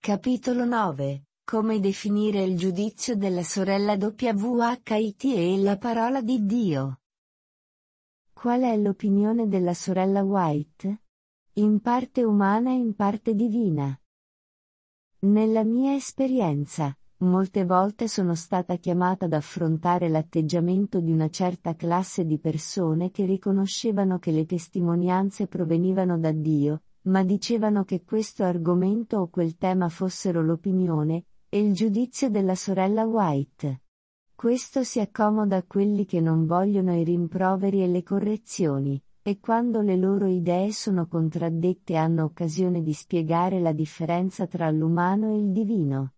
Capitolo 9. Come definire il giudizio della sorella WHIT e la parola di Dio. Qual è l'opinione della sorella White? In parte umana e in parte divina. Nella mia esperienza, molte volte sono stata chiamata ad affrontare l'atteggiamento di una certa classe di persone che riconoscevano che le testimonianze provenivano da Dio, ma dicevano che questo argomento o quel tema fossero l'opinione e il giudizio della sorella White. Questo si accomoda a quelli che non vogliono i rimproveri e le correzioni, e quando le loro idee sono contraddette hanno occasione di spiegare la differenza tra l'umano e il divino.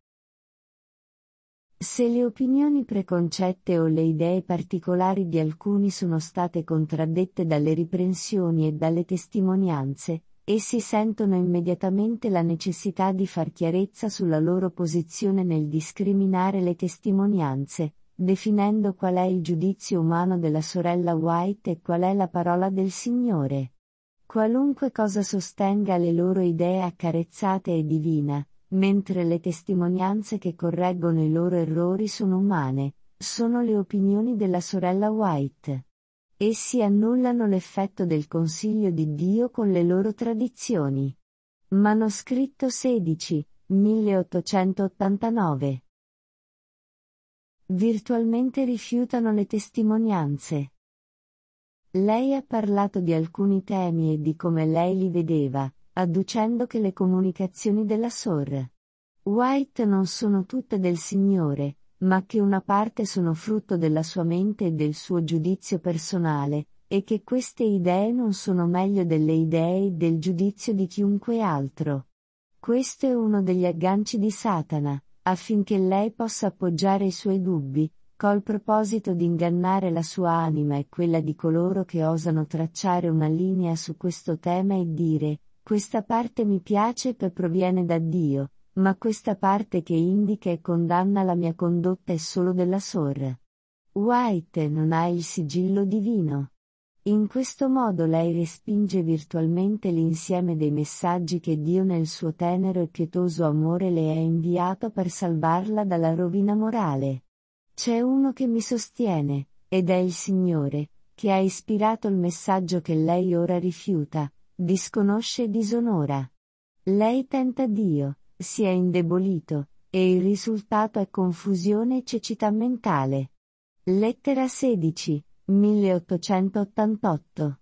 Se le opinioni preconcette o le idee particolari di alcuni sono state contraddette dalle riprensioni e dalle testimonianze, essi sentono immediatamente la necessità di far chiarezza sulla loro posizione nel discriminare le testimonianze, definendo qual è il giudizio umano della sorella White e qual è la parola del Signore. Qualunque cosa sostenga le loro idee accarezzate è divina, mentre le testimonianze che correggono i loro errori sono umane, sono le opinioni della sorella White. Essi annullano l'effetto del consiglio di Dio con le loro tradizioni. Manoscritto 16, 1889. Virtualmente rifiutano le testimonianze. Lei ha parlato di alcuni temi e di come lei li vedeva, adducendo che le comunicazioni della Sor. White non sono tutte del Signore, ma che una parte sono frutto della sua mente e del suo giudizio personale, e che queste idee non sono meglio delle idee e del giudizio di chiunque altro. Questo è uno degli agganci di Satana, affinché lei possa appoggiare i suoi dubbi, col proposito di ingannare la sua anima e quella di coloro che osano tracciare una linea su questo tema e dire, questa parte mi piace e proviene da Dio, ma questa parte che indica e condanna la mia condotta è solo della Sor. White non ha il sigillo divino. In questo modo lei respinge virtualmente l'insieme dei messaggi che Dio nel suo tenero e pietoso amore le ha inviato per salvarla dalla rovina morale. C'è uno che mi sostiene, ed è il Signore, che ha ispirato il messaggio che lei ora rifiuta, disconosce e disonora. Lei tenta Dio, si è indebolito, e il risultato è confusione e cecità mentale. Lettera 16, 1888.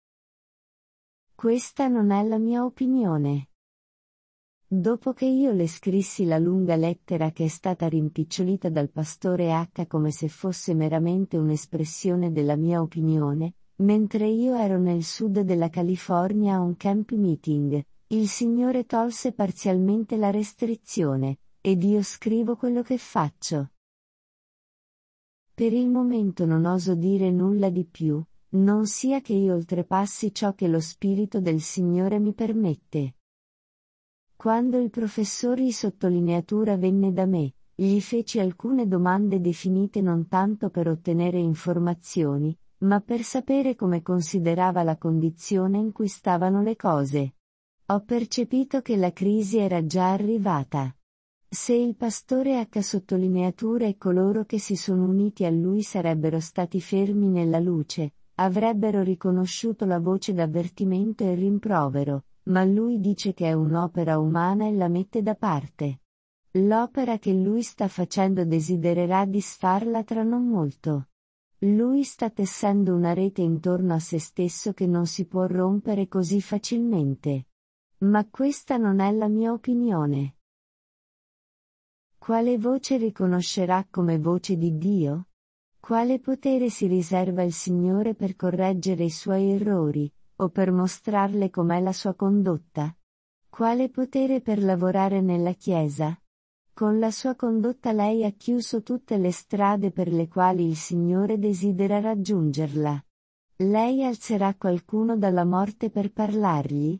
Questa non è la mia opinione. Dopo che io le scrissi la lunga lettera che è stata rimpicciolita dal pastore H come se fosse meramente un'espressione della mia opinione, mentre io ero nel sud della California a un camp meeting, il Signore tolse parzialmente la restrizione, ed io scrivo quello che faccio. Per il momento non oso dire nulla di più, non sia che io oltrepassi ciò che lo Spirito del Signore mi permette. Quando il professore di sottolineatura venne da me, gli feci alcune domande definite non tanto per ottenere informazioni, ma per sapere come considerava la condizione in cui stavano le cose. Ho percepito che la crisi era già arrivata. Se il pastore H sottolineatura e coloro che si sono uniti a lui sarebbero stati fermi nella luce, avrebbero riconosciuto la voce d'avvertimento e rimprovero, ma lui dice che è un'opera umana e la mette da parte. L'opera che lui sta facendo desidererà disfarla tra non molto. Lui sta tessendo una rete intorno a se stesso che non si può rompere così facilmente. Ma questa non è la mia opinione. Quale voce riconoscerà come voce di Dio? Quale potere si riserva il Signore per correggere i suoi errori, o per mostrarle com'è la sua condotta? Quale potere per lavorare nella Chiesa? Con la sua condotta lei ha chiuso tutte le strade per le quali il Signore desidera raggiungerla. Lei alzerà qualcuno dalla morte per parlargli?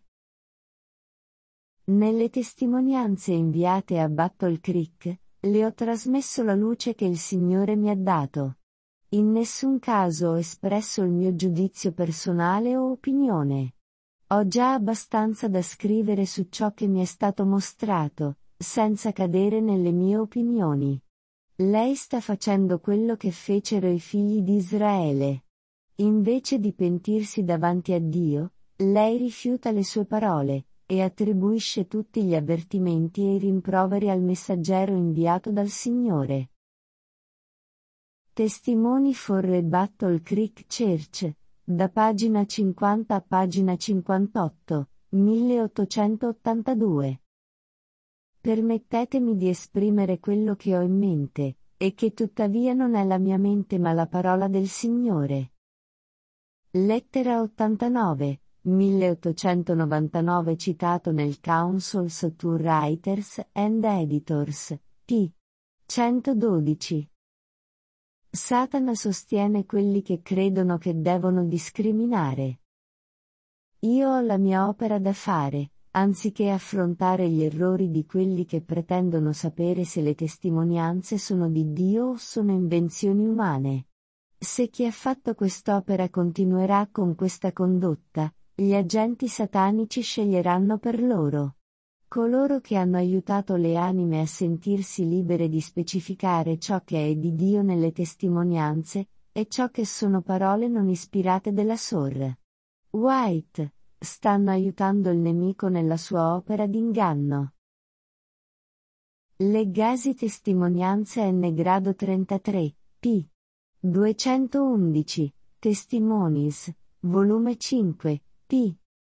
Nelle testimonianze inviate a Battle Creek, le ho trasmesso la luce che il Signore mi ha dato. In nessun caso ho espresso il mio giudizio personale o opinione. Ho già abbastanza da scrivere su ciò che mi è stato mostrato, senza cadere nelle mie opinioni. Lei sta facendo quello che fecero i figli di Israele. Invece di pentirsi davanti a Dio, lei rifiuta le sue parole, e attribuisce tutti gli avvertimenti e i rimproveri al messaggero inviato dal Signore. Testimoni for Battle Creek Church, da pagina 50 a pagina 58, 1882. Permettetemi di esprimere quello che ho in mente, e che tuttavia non è la mia mente ma la parola del Signore. Lettera 89, 1899 citato nel Councils to Writers and Editors, p. 112. Satana sostiene quelli che credono che devono discriminare. Io ho la mia opera da fare, anziché affrontare gli errori di quelli che pretendono sapere se le testimonianze sono di Dio o sono invenzioni umane. Se chi ha fatto quest'opera continuerà con questa condotta, gli agenti satanici sceglieranno per loro. Coloro che hanno aiutato le anime a sentirsi libere di specificare ciò che è di Dio nelle testimonianze, e ciò che sono parole non ispirate della Sor. White, stanno aiutando il nemico nella sua opera d'inganno. Legacy Testimonianze N grado 33, p. 211, Testimonies, volume 5, p.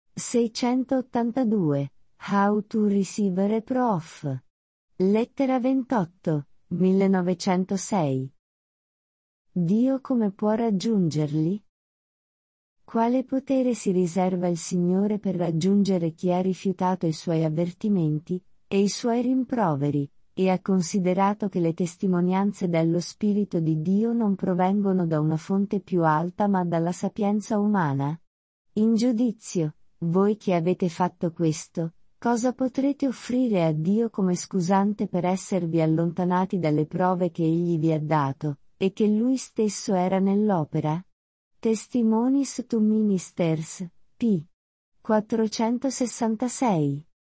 682, How to Receive a Prof. Lettera 28, 1906. Dio come può raggiungerli? Quale potere si riserva il Signore per raggiungere chi ha rifiutato i suoi avvertimenti, e i suoi rimproveri, e ha considerato che le testimonianze dello Spirito di Dio non provengono da una fonte più alta ma dalla sapienza umana? In giudizio, voi che avete fatto questo, cosa potrete offrire a Dio come scusante per esservi allontanati dalle prove che Egli vi ha dato, e che Lui stesso era nell'opera? Testimonies to Ministers, p. 466.